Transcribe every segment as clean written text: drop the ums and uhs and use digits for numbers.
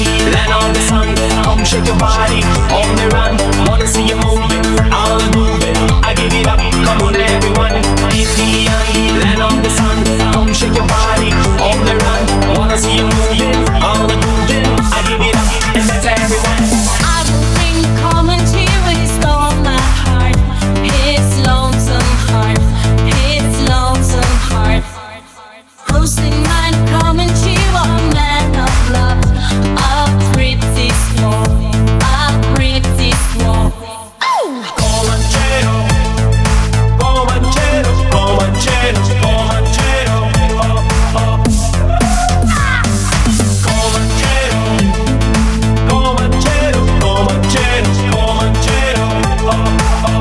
land of the sun. Come shake your body on the run. Wanna see you moving, all moving. I give it up, come on everyone. Indian land of the sun. Come shake your body on the run. Wanna see you moving, all moving. I give it up, and that's everyone. I will bring commentary with all my heart. His lonesome heart, his lonesome heart. Roasting my commentary, a man of love. I'll rip this wall, I'll rip this wall. Comanchero, Comanchero, Comanchero, Comanchero, oh, oh. Comanchero, Comanchero, Comanchero, Comanchero, oh, oh.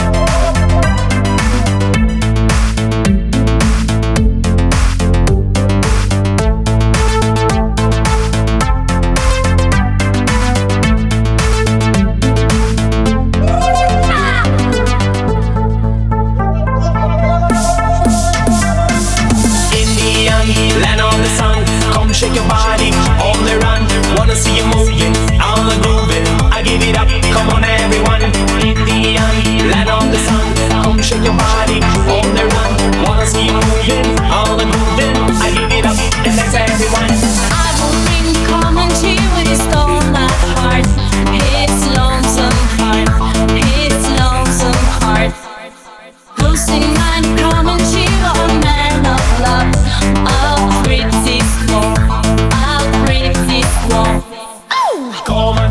Indian land of the sun. Come shake your body on the run. Wanna see you moving, all the grooving. I give it up, come on everyone. Indian land of the sun. Come shake your body on the run. Wanna see you moving, all the grooving. I give it up, and that's everyone. I will bring commentary with all my heart. His lonesome heart, his lonesome heart. Losing my commentary, a man of love. I'll break this wall, I'll break this wall. Come